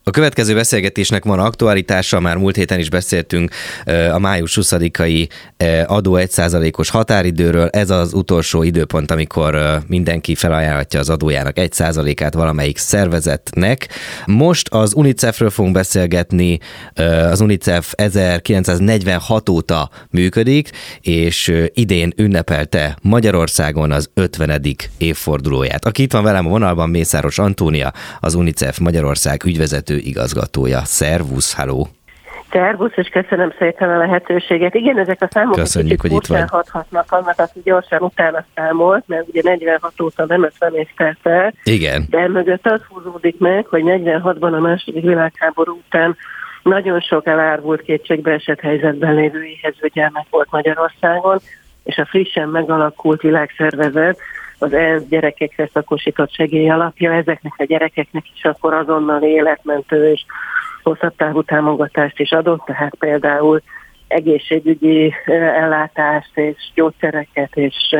A következő beszélgetésnek van aktualitása, már múlt héten is beszéltünk a május 20-ai adó 1%-os határidőről. Ez az utolsó időpont, amikor mindenki felajánlhatja az adójának 1%-át valamelyik szervezetnek. Most az UNICEF-ről fogunk beszélgetni. Az UNICEF 1946 óta működik, és idén ünnepelte Magyarországon az 50. évfordulóját. Aki itt van velem a vonalban, Mészáros Antónia, az UNICEF Magyarország ügyvezető igazgatója. Szervusz, halló! Szervusz, és köszönöm szépen a lehetőséget. Igen, ezek a számok köszönjük, hogy itt vagy. Hathatnak annak, aki gyorsan utána számolt, mert ugye 46 óta nem 50 év telt el. Igen. De mögött az húzódik meg, hogy 46-ban a második világháború után nagyon sok elárvult, kétségbeesett helyzetben lévő éhező gyermek volt Magyarországon, és a frissen megalakult világszervezet az ENSZ gyerekekre szakosított segély alapja, ezeknek a gyerekeknek is akkor azonnal életmentő és hosszabb távú támogatást is adott, tehát például egészségügyi ellátást és gyógyszereket és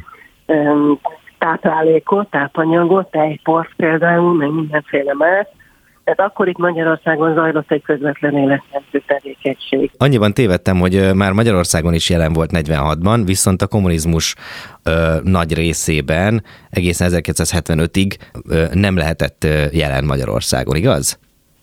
táplálékot, tápanyagot, tejport például, meg mindenféle más. Tehát akkor itt Magyarországon zajlott egy közvetlen életmentő tevékenység. Annyiban tévedtem, hogy már Magyarországon is jelen volt 46-ban, viszont a kommunizmus nagy részében egészen 1975-ig nem lehetett jelen Magyarországon, igaz?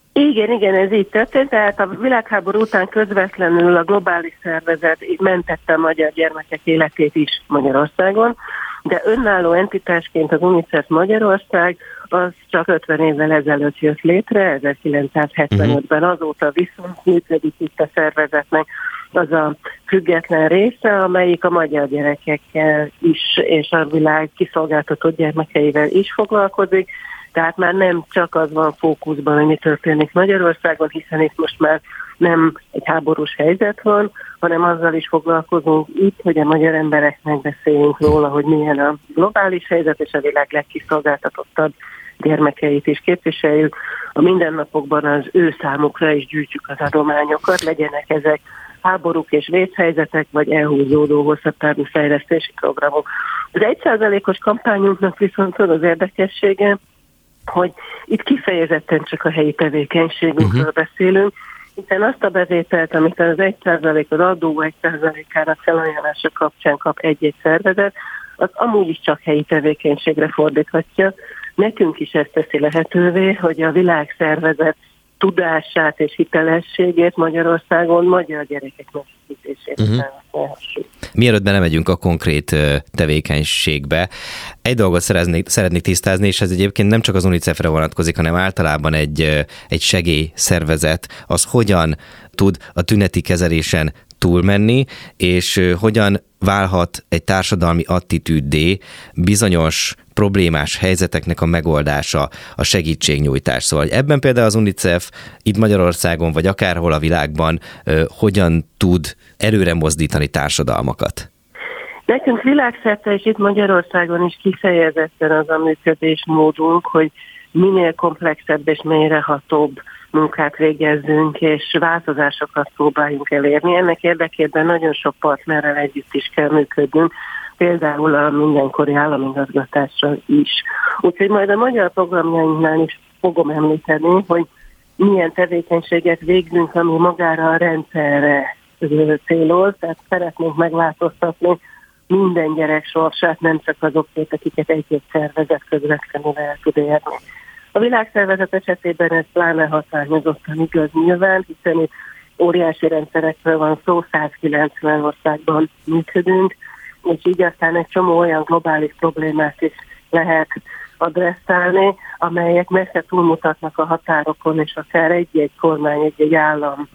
Igen, ez így történt, tehát a világháború után közvetlenül a globális szervezet mentette a magyar gyermekek életét is Magyarországon, de önálló entitásként az UNICEF Magyarország az csak 50 évvel ezelőtt jött létre, 1975-ben, azóta viszont működik itt a szervezetnek az a független része, amelyik a magyar gyerekekkel is és a világ kiszolgáltatott gyermekeivel is foglalkozik, tehát már nem csak az van fókuszban, hogy mi történik Magyarországon, hiszen itt most már nem egy háborús helyzet van, hanem azzal is foglalkozunk itt, hogy a magyar embereknek beszéljünk róla, hogy milyen a globális helyzet, és a világ legkiszolgáltatottabb gyermekeit is képviseljük. A mindennapokban az ő számukra is gyűjtjük az adományokat, legyenek ezek háborúk és vészhelyzetek, vagy elhúzódó hosszabb távú fejlesztési programok. Az 1%-os kampányunknak viszont az érdekessége, hogy itt kifejezetten csak a helyi tevékenységünkről beszélünk, hiszen azt a bevételt, amit az 1% az adó 1%-ának felajánlása kapcsán kap egy-egy szervezet, az amúgy is csak helyi tevékenységre fordíthatja. Nekünk is ezt teszi lehetővé, hogy a világszervezet tudását és hitelességét Magyarországon magyar gyerekek megszítését hasonlítjuk. Mielőtt belemegyünk a konkrét tevékenységbe, egy dolgot szeretnék tisztázni, és ez egyébként nem csak az UNICEF-re vonatkozik, hanem általában egy segélyszervezet, az hogyan tud a tüneti kezelésen túlmenni, és hogyan válhat egy társadalmi attitűddé bizonyos problémás helyzeteknek a megoldása, a segítségnyújtás. Szóval ebben például az UNICEF itt Magyarországon, vagy akárhol a világban hogyan tud előre mozdítani társadalmakat? Nekünk világszerte és itt Magyarországon is kifejezetten az a működésmódunk, hogy minél komplexebb és mélyrehatóbb munkát végezzünk, és változásokat próbáljunk elérni. Ennek érdekében nagyon sok partnerrel együtt is kell működnünk, például a mindenkori államigazgatásra is. Úgyhogy majd a magyar programjainknál is fogom említeni, hogy milyen tevékenységet végzünk, ami magára a rendszerre céloz, tehát szeretnénk megváltoztatni minden gyerek sorsát, nem csak azokét, akiket egy-egy szervezet közvetlenül el tud érni. A világszervezet esetében ez pláne hatványozottan igaz nyilván, hiszen itt óriási rendszerekről van szó, 190 országban működünk, és így aztán egy csomó olyan globális problémát is lehet adresszálni, amelyek messze túlmutatnak a határokon, és akár egy-egy kormány, egy-egy állam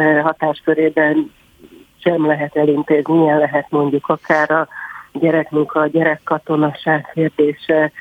hatáskörében sem lehet elintézni. Ilyen lehet mondjuk akár a gyerekmunka, a gyerekkatonaság kérdése,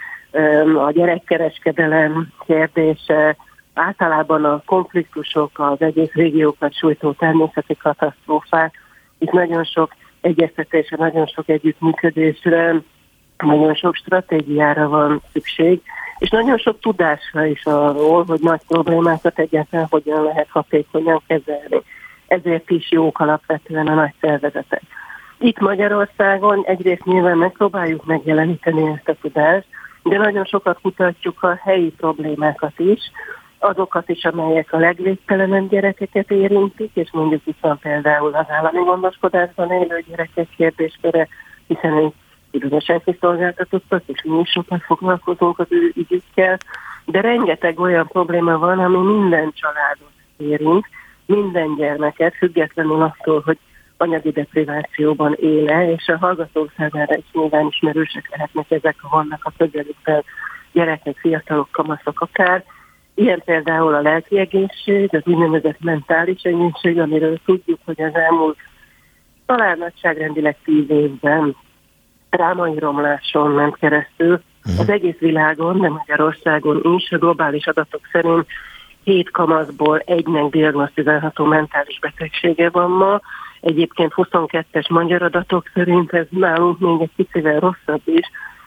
a gyerekkereskedelem kérdése, általában a konfliktusok, az egész régiókat sújtó természeti katasztrófák. Itt nagyon sok egyeztetésre, nagyon sok együttműködésre, nagyon sok stratégiára van szükség, és nagyon sok tudásra is arról, hogy nagy problémákat egyáltalán hogyan lehet hatékonyan kezelni. Ezért is jók alapvetően a nagy szervezetek. Itt Magyarországon egyrészt nyilván megpróbáljuk megjeleníteni ezt a tudást, de nagyon sokat kutatjuk a helyi problémákat is, azokat is, amelyek a legvégtelenebb gyerekeket érintik, és mondjuk itt van például az állami gondoskodásban élő gyerekek kérdésköre, hiszen ők különösen kiszolgáltatottak, és mi is sokat foglalkozunk az ő ügyükkel, de rengeteg olyan probléma van, ami minden családot érint, minden gyermeket, függetlenül attól, hogy anyagi deprivációban éle, és a hallgatók számára is nyilván ismerősek lehetnek ezek, ha vannak a közelükben gyerekek, fiatalok, kamaszok akár. Ilyen például a lelki egészség, az úgynevezett mentális egészség, amiről tudjuk, hogy az elmúlt talán nagyságrendileg 10 évben drámai romláson ment keresztül. Az egész világon, de Magyarországon is, a globális adatok szerint 7 kamaszból 1-nek diagnosztizálható mentális betegsége van ma. Egyébként 22-es magyar adatok szerint ez nálunk még egy picivel rosszabb is.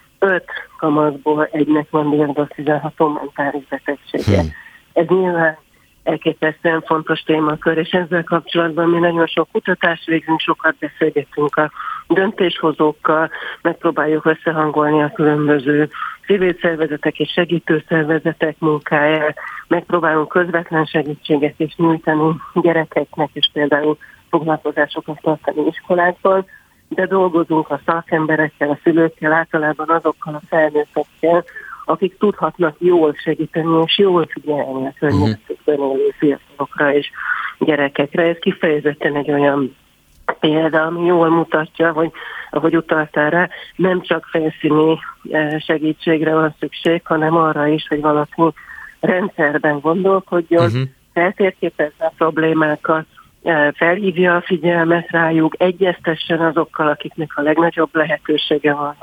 5 kamaszból 1-nek van diagnosztizálható mentális betegsége. Ez nyilván elképesztően fontos témakör, és ezzel kapcsolatban mi nagyon sok kutatást végzünk, sokat beszélgetünk a döntéshozókkal, megpróbáljuk összehangolni a különböző civil szervezetek és segítőszervezetek munkáját, megpróbálunk közvetlen segítséget is nyújtani gyerekeknek, és például foglalkozásokat tartani iskolákban, de dolgozunk a szakemberekkel, a szülőkkel, általában azokkal a felnőttekkel, akik tudhatnak jól segíteni és jól figyelni a környezetükben élő fiatalokra és gyerekekre. Ez kifejezetten egy olyan példa, ami jól mutatja, hogy ahogy utaltál rá, nem csak felszíni segítségre van szükség, hanem arra is, hogy valaki rendszerben gondolkodjon, feltérképezze a problémákat, felhívja a figyelmet rájuk, egyeztessen azokkal, akiknek a legnagyobb lehetősége van,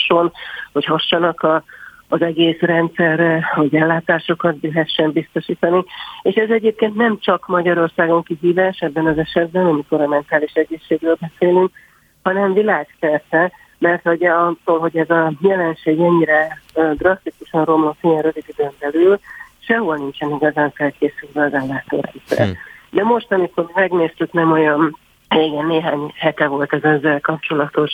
hogy hassanak az egész rendszerre, hogy ellátásokat lehessen biztosítani. És ez egyébként nem csak Magyarországon kihívás ebben az esetben, amikor a mentális egészségről beszélünk, hanem világszerte, mert hogy attól, hogy ez a jelenség ennyire drasztikusan romlott ilyen rövid időn belül, sehol nincsen igazán felkészülve az ellátórendszer. De most, amikor megnéztük, nem olyan régen, néhány hete volt ez ezzel kapcsolatos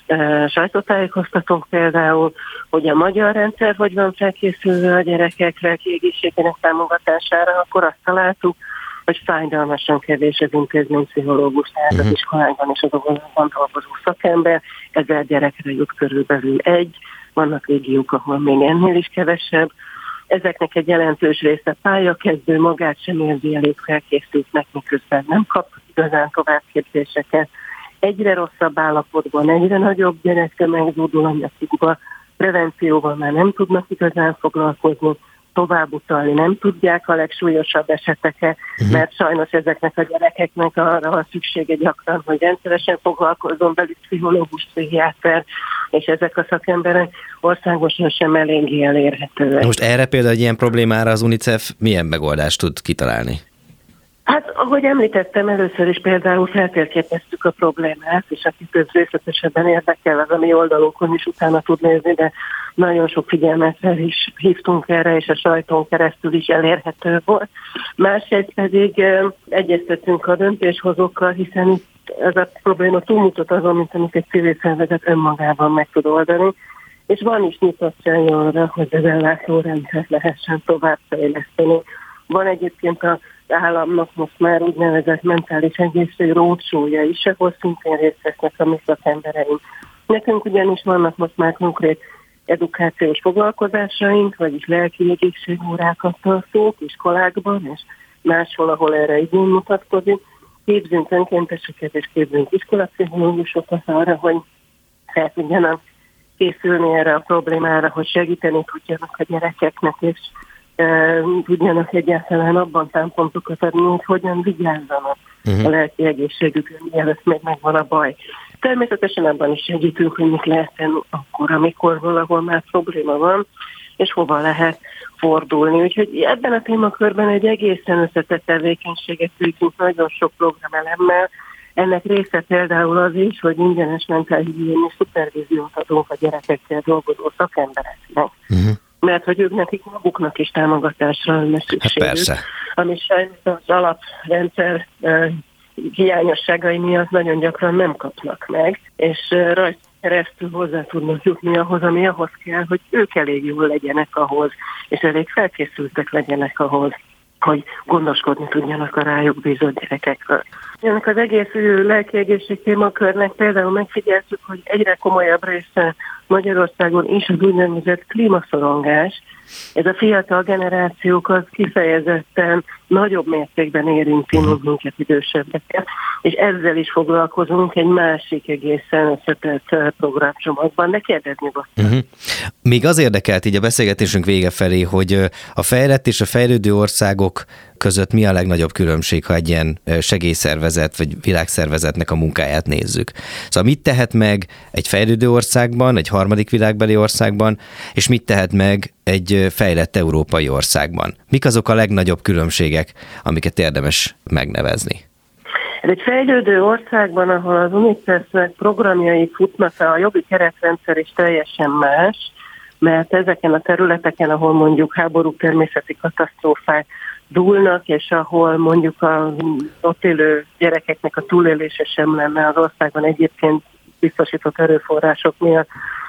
sajtótájékoztatónk például, hogy a magyar rendszer hogy van felkészülve a gyerekekre, egészségének támogatására, akkor azt találtuk, hogy fájdalmasan kevés az intézménypszichológus, tehát az iskolákban és az óvodában dolgozó szakember, 1000 gyerekre jut körülbelül 1, vannak régiók, ahol még ennél is kevesebb. Ezeknek egy jelentős része pályakezdő, magát sem érzi elég felkészültnek, miközben nem kap igazán továbbképzéseket. Egyre rosszabb állapotban, egyre nagyobb gyerektömeg zúdul a nyakukba, prevencióval már nem tudnak igazán foglalkozni, tovább utalni nem tudják a legsúlyosabb eseteket, mert sajnos ezeknek a gyerekeknek arra van szüksége gyakran, hogy rendszeresen foglalkozzon velük pszichológus, pszichiáter, és ezek a szakemberek országosan sem eléggé elérhetőek. Most erre például egy ilyen problémára az UNICEF milyen megoldást tud kitalálni? Hát, ahogy említettem, először is például feltérképeztük a problémát, és akit részletesebben érdekel, az a mi oldalunkon is utána tud nézni, de nagyon sok figyelmet is hívtunk erre, és a sajtón keresztül is elérhető volt. Másrészt pedig egyeztetünk a döntéshozókkal, hiszen itt ez a probléma túlmutat azon, mint amit egy civil szervezet önmagában meg tud oldani, és van is nyitottság arra, hogy az ellátórendszert lehessen továbbfejleszteni. Van egyébként az államnak most már úgynevezett mentális egészség rócsója is, ahol szintén részt vesznek a mi szakembereink. Nekünk ugyanis vannak most már konkrét edukációs foglalkozásaink, vagyis lelki egészségórákat tartunk iskolákban, és máshol, ahol erre igény mutatkozik. Képzünk önkénteseket, és képzünk iskolapszichológusokat arra, hogy fel tudjanak készülni erre a problémára, hogy segíteni tudjanak a gyerekeknek, és tudjanak egyáltalán abban támpontokat adni, hogy hogyan vigyázzanak a lelki egészségükön, mielőtt még megvan a baj. Természetesen abban is segítünk, hogy mit lehet tenni akkor, amikor valahol már probléma van, és hova lehet fordulni. Úgyhogy ebben a témakörben egy egészen összetett tevékenységet végzünk nagyon sok programelemmel. Ennek része például az is, hogy ingyenes mentálhigiéni szupervíziót adunk a gyerekekkel dolgozó szakembereknek. Mert hogy ők nekik maguknak is támogatásra lenne szükségük. Hát persze. Ami sajnos az alaprendszer hiányosságai miatt nagyon gyakran nem kapnak meg, és rajta keresztül hozzá tudnak jutni ahhoz, ami ahhoz kell, hogy ők elég jól legyenek ahhoz, és elég felkészültek legyenek ahhoz, hogy gondoskodni tudjanak a rájuk bízott gyerekekről. Ennek az egész lelki egészség témakörnek például megfigyeltük, hogy egyre komolyabb része Magyarországon is az úgynevezett klímaszorongás. Ez a fiatal generációkat kifejezetten nagyobb mértékben érinti, mint minket idősebbeket, és ezzel is foglalkozunk egy másik egészen összetett programcsomagban, de kérdezni volt. Még az érdekelt így a beszélgetésünk vége felé, hogy a fejlett és a fejlődő országok között mi a legnagyobb különbség, ha egy ilyen segélyszervezet vagy világszervezetnek a munkáját nézzük. Szóval mit tehet meg egy fejlődő országban, egy harmadik világbeli országban, és mit tehet meg egy fejlett európai országban? Mik azok a legnagyobb különbségek, amiket érdemes megnevezni? Egy fejlődő országban, ahol az UNICEF programjai futnak, a jogi keretrendszer is teljesen más, mert ezeken a területeken, ahol mondjuk háborúk, természeti katasztrófák dúlnak, és ahol mondjuk az ott élő gyerekeknek a túlélése sem lenne az országban egyébként biztosított erőforrások miatt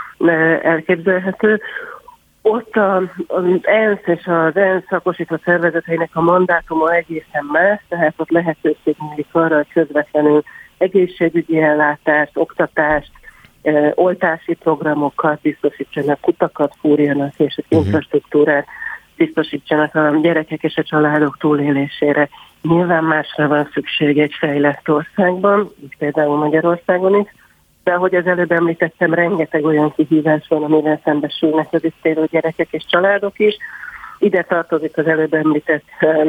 elképzelhető. Ott az ENSZ és az ENSZ szakosított szervezeteinek a mandátuma egészen más, tehát ott lehetőség nyílik arra, hogy közvetlenül egészségügyi ellátást, oktatást, oltási programokat biztosítsanak, kutakat fúrjanak, és az infrastruktúrát biztosítsanak a gyerekek és a családok túlélésére. Nyilván másra van szükség egy fejlett országban, így például Magyarországon is, de ahogy az előbb említettem, rengeteg olyan kihívás van, amivel szembesülnek az itt élő gyerekek és családok is. Ide tartozik az előbb említett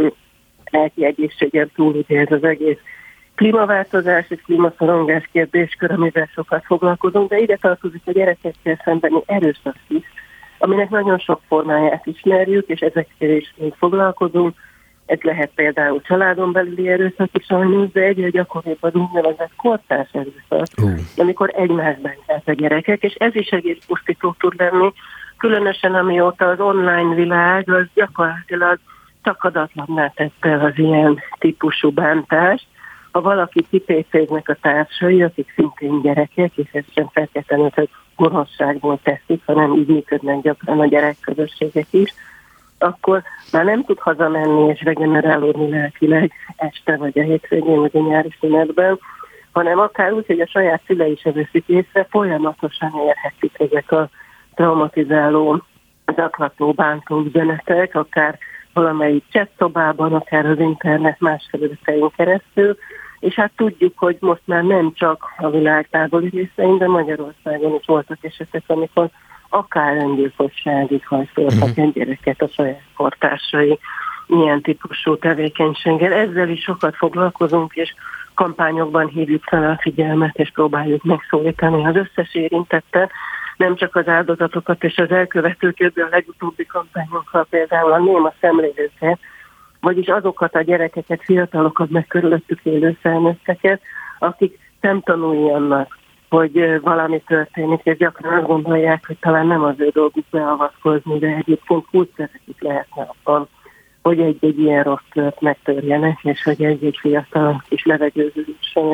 lelki egészségen túl, ugye ez az egész klímaváltozás és klímaszorongás kérdéskör, amivel sokat foglalkozunk, de ide tartozik a gyerekekkel szembeni erőszak is, aminek nagyon sok formáját ismerjük, és ezekkel is még foglalkozunk. Ez lehet például családon belüli erőszak is sajnos, de egyre gyakoribb az úgynevezett kortárs erőszak, amikor egymást bántják a gyerekek, és ez is egész pusztító tud lenni, különösen amióta az online világ az gyakorlatilag szakadatlanná tette az ilyen típusú bántást. Ha valaki kipécéznek a társai, akik szintén gyerekek, és ez sem feltétlenül, hogy gonoszságból teszik, hanem így működnek gyakran a gyerekközösségek is, akkor már nem tud hazamenni és regenerálódni lelkileg este, vagy a hétvégén, vagy a nyári szünetben, hanem akár úgy, hogy a saját szülei is veszik észre, folyamatosan érhetik ezek a traumatizáló, zaklató, bántó üzenetek, akár valamelyik chatszobában, akár az internet más felületein keresztül, és hát tudjuk, hogy most már nem csak a világ távoli részein, de Magyarországon is voltak esetek, amikor akár öngyilkosságig hajszoltak egy gyereket a saját kortársai ilyen típusú tevékenységgel. Ezzel is sokat foglalkozunk, és kampányokban hívjuk fel a figyelmet, és próbáljuk megszólítani az összes érintettet, nem csak az áldozatokat és az elkövetőket, de a legutóbbi kampányunkkal például a néma szemlélőket, vagyis azokat a gyerekeket, fiatalokat, meg körülöttük élő felnőtteket, akik nem tanulni annak, hogy valami történik, és gyakran azt gondolják, hogy talán nem az ő dolguk beavatkozni, de egyébként kulcsszerekük lehetne abban, hogy egy ilyen rossz tört megtörjenek, és hogy egy fiatal kis levegőzősen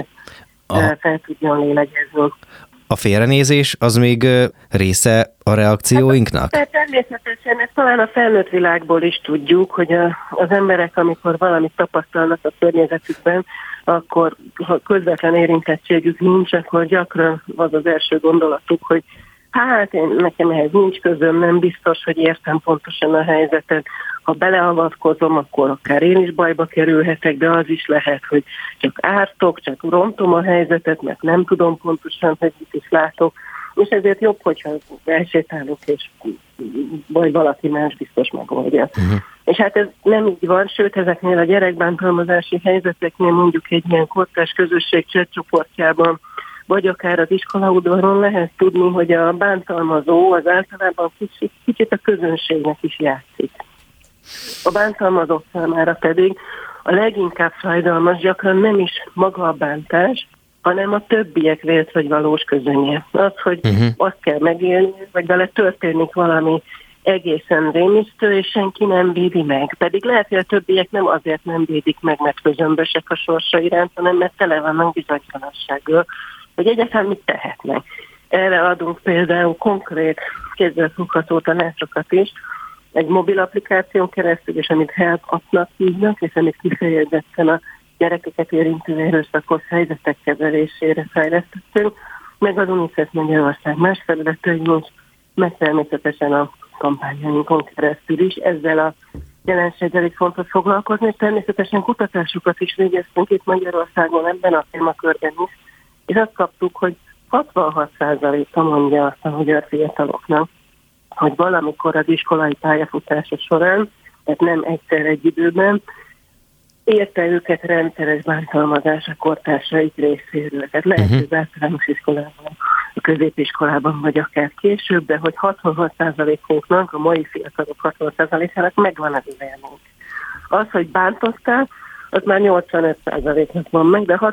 fel tudjon lélegezni. A félrenézés az még része a reakcióinknak? Hát, természetesen, ezt talán a felnőtt világból is tudjuk, hogy az emberek, amikor valamit tapasztalnak a környezetükben, akkor ha közvetlen érintettségük nincs, akkor gyakran az az első gondolatuk, hogy hát nekem ehhez nincs közöm, nem biztos, hogy értem pontosan a helyzetet. Ha beleavatkozom, akkor akár én is bajba kerülhetek, de az is lehet, hogy csak ártok, csak rontom a helyzetet, mert nem tudom pontosan, hogy mit is látok. És ezért jobb, hogyha elsétálok, és vagy valaki más biztos megoldja. És hát ez nem így van, sőt, ezeknél a gyerekbántalmazási helyzeteknél mondjuk egy ilyen kortárs közösség chatcsoportjában, vagy akár az iskolaudvaron lehet tudni, hogy a bántalmazó az általában kicsit a közönségnek is játszik. A bántalmazott számára pedig a leginkább fájdalmas gyakran nem is maga a bántás, hanem a többiek vélt vagy valós közönye. Az, hogy azt kell megélni, vagy vele történik valami egészen rémisztő, és senki nem védi meg. Pedig lehet, hogy a többiek nem azért nem védik meg, mert közömbösek a sorsa iránt, hanem mert tele vannak bizonytalansággal, hogy egyáltalán mit tehetnek. Erre adunk például konkrét kézzelfogható tanácsokat is. egy mobil applikáción keresztül, és amit Help appnak hívnak, és amit kifejezetten a gyerekeket érintő erőszakos helyzetek kezelésére fejlesztettünk, meg az UNICEF Magyarország más felületein is, meg természetesen a kampányainkon keresztül is. Ezzel a jelenséggel is fontos foglalkozni, és természetesen kutatásokat is végeztünk itt Magyarországon ebben a témakörben is, és azt kaptuk, hogy 66%-a mondja azt a magyar fiataloknak, hogy valamikor az iskolai pályafutása során, tehát nem egyszer egy időben, érte őket rendszeres bántalmazás a kortársaik részéről. Tehát lehet, hogy az általános iskolában, a középiskolában, vagy akár később, de hogy 66%-unknak, a mai fiatalok 60%-ának megvan az élmény. Az, hogy bántották, az már 85%-nak van meg, de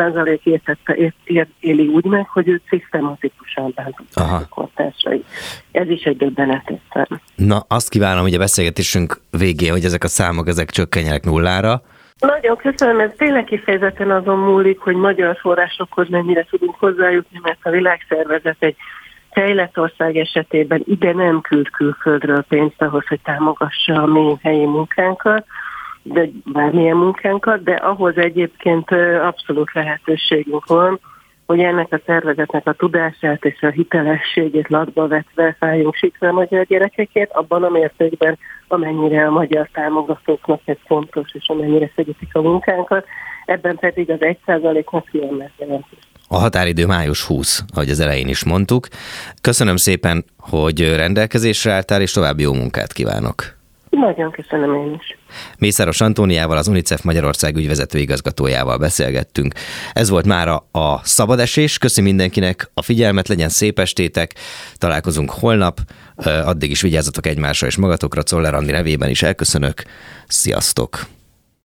65% éli úgy meg, hogy őt szisztematikusan bántották a kortársai. Ez is egy döbbenetes szám. Na, azt kívánom, hogy a beszélgetésünk végén, hogy ezek a számok, ezek csökkenjenek nullára. Nagyon köszönöm, ez tényleg kifejezetten azon múlik, hogy magyar forrásokhoz mennyire tudunk hozzájutni, mert a világszervezet egy fejlett ország esetében ide nem küld külföldről pénzt ahhoz, hogy támogassa a mi helyi munkánkat, de bármilyen munkánkat, de ahhoz egyébként abszolút lehetőségünk van, hogy ennek a szervezetnek a tudását és a hitelességét latba vetve fájjunk sikra a magyar gyerekekért, abban a mértékben, amennyire a magyar támogatóknak ez fontos, és amennyire segítik a munkánkat, ebben pedig az 1%-nak kiemelt jelentős. A határidő május 20, ahogy az elején is mondtuk. Köszönöm szépen, hogy rendelkezésre álltál, és további jó munkát kívánok. Nagyon köszönöm én is. Mészáros Antóniával, az UNICEF Magyarország ügyvezető igazgatójával beszélgettünk. Ez volt mára a Szabad Esés. Köszi mindenkinek a figyelmet, legyen szép estétek. Találkozunk holnap. Addig is vigyázzatok egymásra és magatokra. Czoller Andi nevében is elköszönök. Sziasztok!